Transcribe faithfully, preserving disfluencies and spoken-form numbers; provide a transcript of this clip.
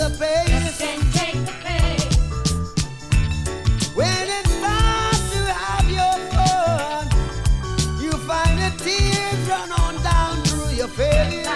the pace. Just can't take the pace. When it's time to have your fun, you find the tears run on down through your face.